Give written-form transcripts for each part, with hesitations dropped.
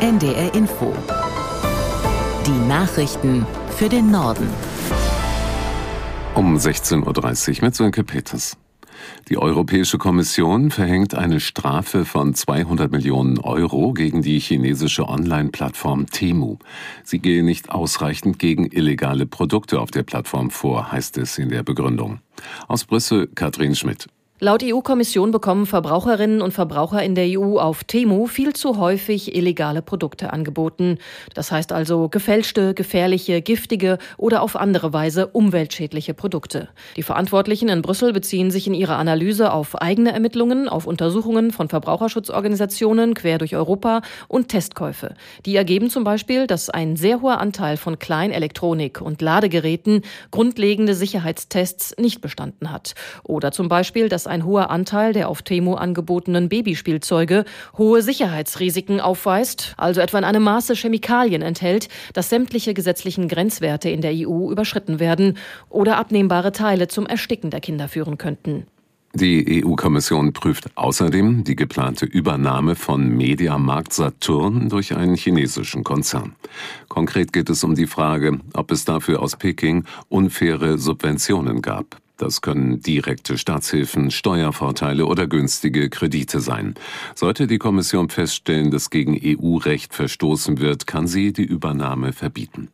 NDR Info. Die Nachrichten für den Norden. Um 16.30 Uhr mit Sönke Peters. Die Europäische Kommission verhängt eine Strafe von 200 Millionen Euro gegen die chinesische Online-Plattform Temu. Sie gehe nicht ausreichend gegen illegale Produkte auf der Plattform vor, heißt es in der Begründung. Aus Brüssel, Katrin Schmidt. Laut EU-Kommission bekommen Verbraucherinnen und Verbraucher in der EU auf Temu viel zu häufig illegale Produkte angeboten. Das heißt also gefälschte, gefährliche, giftige oder auf andere Weise umweltschädliche Produkte. Die Verantwortlichen in Brüssel beziehen sich in ihrer Analyse auf eigene Ermittlungen, auf Untersuchungen von Verbraucherschutzorganisationen quer durch Europa und Testkäufe. Die ergeben zum Beispiel, dass ein sehr hoher Anteil von Kleinelektronik und Ladegeräten grundlegende Sicherheitstests nicht bestanden hat. Oder zum Beispiel, dass ein hoher Anteil der auf Temu angebotenen Babyspielzeuge hohe Sicherheitsrisiken aufweist, also etwa in einem Maße Chemikalien enthält, dass sämtliche gesetzlichen Grenzwerte in der EU überschritten werden oder abnehmbare Teile zum Ersticken der Kinder führen könnten. Die EU-Kommission prüft außerdem die geplante Übernahme von Mediamarkt Saturn durch einen chinesischen Konzern. Konkret geht es um die Frage, ob es dafür aus Peking unfaire Subventionen gab. Das können direkte Staatshilfen, Steuervorteile oder günstige Kredite sein. Sollte die Kommission feststellen, dass gegen EU-Recht verstoßen wird, kann sie die Übernahme verbieten.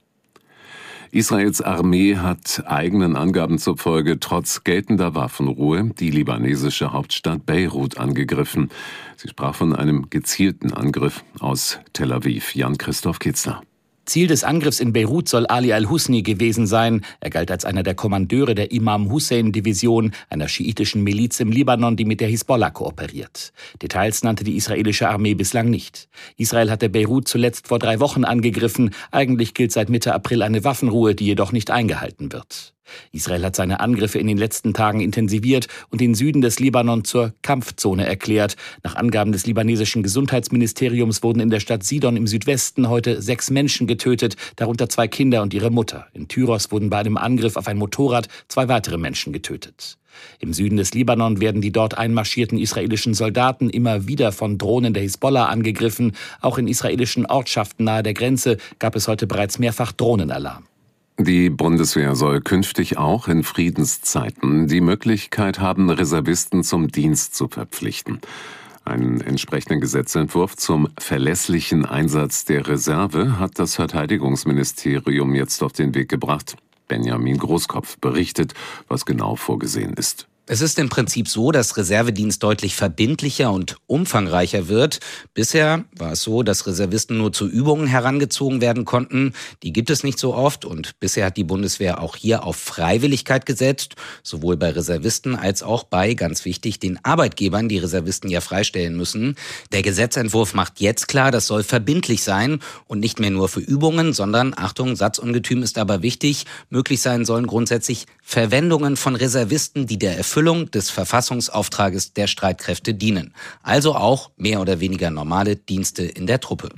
Israels Armee hat eigenen Angaben zufolge trotz geltender Waffenruhe die libanesische Hauptstadt Beirut angegriffen. Sie sprach von einem gezielten Angriff aus Tel Aviv. Jan-Christoph Kitzler. Ziel des Angriffs in Beirut soll Ali al-Husni gewesen sein. Er galt als einer der Kommandeure der Imam-Hussein-Division, einer schiitischen Miliz im Libanon, die mit der Hisbollah kooperiert. Details nannte die israelische Armee bislang nicht. Israel hatte Beirut zuletzt vor 3 Wochen angegriffen. Eigentlich gilt seit Mitte April eine Waffenruhe, die jedoch nicht eingehalten wird. Israel hat seine Angriffe in den letzten Tagen intensiviert und den Süden des Libanon zur Kampfzone erklärt. Nach Angaben des libanesischen Gesundheitsministeriums wurden in der Stadt Sidon im Südwesten heute 6 Menschen getötet, darunter 2 Kinder und ihre Mutter. In Tyros wurden bei einem Angriff auf ein Motorrad 2 weitere Menschen getötet. Im Süden des Libanon werden die dort einmarschierten israelischen Soldaten immer wieder von Drohnen der Hisbollah angegriffen. Auch in israelischen Ortschaften nahe der Grenze gab es heute bereits mehrfach Drohnenalarm. Die Bundeswehr soll künftig auch in Friedenszeiten die Möglichkeit haben, Reservisten zum Dienst zu verpflichten. Einen entsprechenden Gesetzentwurf zum verlässlichen Einsatz der Reserve hat das Verteidigungsministerium jetzt auf den Weg gebracht. Benjamin Großkopf berichtet, was genau vorgesehen ist. Es ist im Prinzip so, dass Reservedienst deutlich verbindlicher und umfangreicher wird. Bisher war es so, dass Reservisten nur zu Übungen herangezogen werden konnten. Die gibt es nicht so oft und bisher hat die Bundeswehr auch hier auf Freiwilligkeit gesetzt, sowohl bei Reservisten als auch bei, ganz wichtig, den Arbeitgebern, die Reservisten ja freistellen müssen. Der Gesetzentwurf macht jetzt klar, das soll verbindlich sein und nicht mehr nur für Übungen, sondern, Achtung, Satzungetüm ist aber wichtig, möglich sein sollen grundsätzlich Verwendungen von Reservisten, die der Erfüllung des Verfassungsauftrages der Streitkräfte dienen. Also auch mehr oder weniger normale Dienste in der Truppe.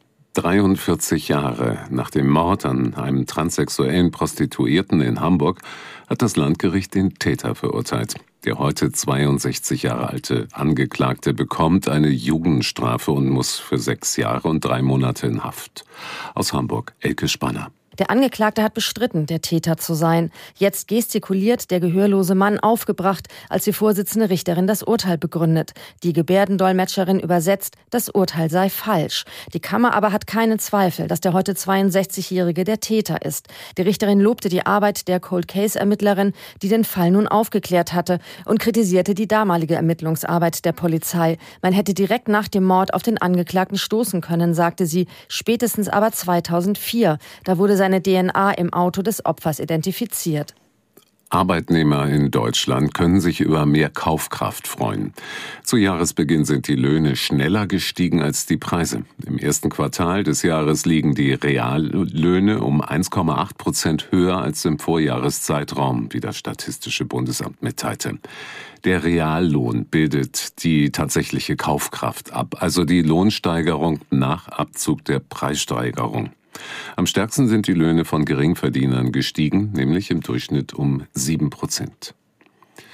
43 Jahre nach dem Mord an einem transsexuellen Prostituierten in Hamburg hat das Landgericht den Täter verurteilt. Der heute 62 Jahre alte Angeklagte bekommt eine Jugendstrafe und muss für 6 Jahre und 3 Monate in Haft. Aus Hamburg, Elke Spanner. Der Angeklagte hat bestritten, der Täter zu sein. Jetzt gestikuliert der gehörlose Mann aufgebracht, als die Vorsitzende Richterin das Urteil begründet. Die Gebärdendolmetscherin übersetzt, das Urteil sei falsch. Die Kammer aber hat keine Zweifel, dass der heute 62-Jährige der Täter ist. Die Richterin lobte die Arbeit der Cold-Case-Ermittlerin, die den Fall nun aufgeklärt hatte, und kritisierte die damalige Ermittlungsarbeit der Polizei. Man hätte direkt nach dem Mord auf den Angeklagten stoßen können, sagte sie, spätestens aber 2004. Da wurde seine DNA im Auto des Opfers identifiziert. Arbeitnehmer in Deutschland können sich über mehr Kaufkraft freuen. Zu Jahresbeginn sind die Löhne schneller gestiegen als die Preise. Im ersten Quartal des Jahres liegen die Reallöhne um 1,8% höher als im Vorjahreszeitraum, wie das Statistische Bundesamt mitteilte. Der Reallohn bildet die tatsächliche Kaufkraft ab, also die Lohnsteigerung nach Abzug der Preissteigerung. Am stärksten sind die Löhne von Geringverdienern gestiegen, nämlich im Durchschnitt um 7%.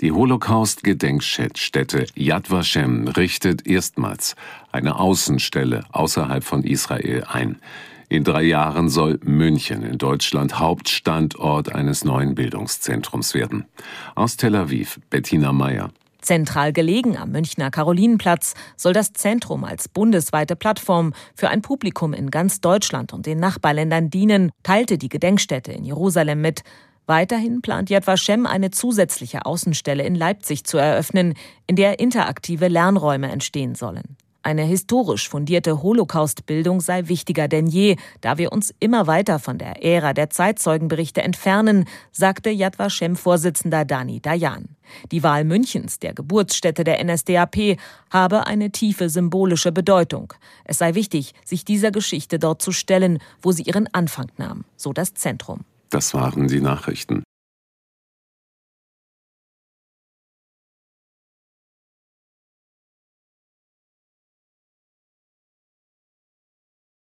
Die Holocaust-Gedenkstätte Yad Vashem richtet erstmals eine Außenstelle außerhalb von Israel ein. In 3 Jahren soll München in Deutschland Hauptstandort eines neuen Bildungszentrums werden. Aus Tel Aviv, Bettina Meyer. Zentral gelegen am Münchner Karolinenplatz soll das Zentrum als bundesweite Plattform für ein Publikum in ganz Deutschland und den Nachbarländern dienen, teilte die Gedenkstätte in Jerusalem mit. Weiterhin plant Yad Vashem eine zusätzliche Außenstelle in Leipzig zu eröffnen, in der interaktive Lernräume entstehen sollen. Eine historisch fundierte Holocaust-Bildung sei wichtiger denn je, da wir uns immer weiter von der Ära der Zeitzeugenberichte entfernen, sagte Yad Vashem-Vorsitzender Dani Dayan. Die Wahl Münchens, der Geburtsstätte der NSDAP, habe eine tiefe symbolische Bedeutung. Es sei wichtig, sich dieser Geschichte dort zu stellen, wo sie ihren Anfang nahm, so das Zentrum. Das waren die Nachrichten.